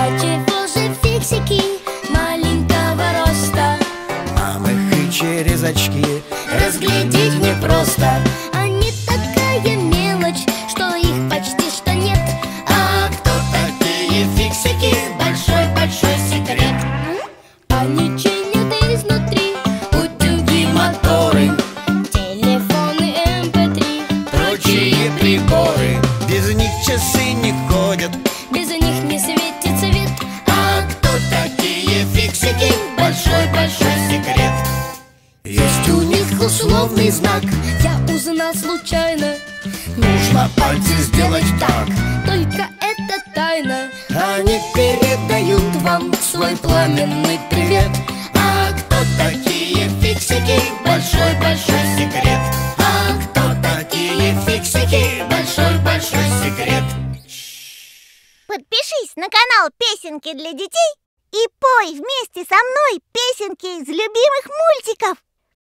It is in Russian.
А чего же фиксики маленького роста? Нам их и через очки разглядеть непросто. Они такая мелочь, что их почти что нет. А кто такие фиксики? Большой-большой секрет. Они чинят изнутри утюги, моторы, телефоны, MP3, Прочие приборы, без них часы не ходят. без них не светит свет. А кто такие фиксики? Большой-большой секрет. Есть у них условный знак, Я узнал случайно, нужно пальцы сделать так. только это тайна. Они передают вам свой пламенный привет. А кто такие фиксики? Большой-большой секрет. А кто такие фиксики? Большой-большой секрет. Подпишись на канал «Песенки для детей» и пой вместе со мной песенки из любимых мультиков.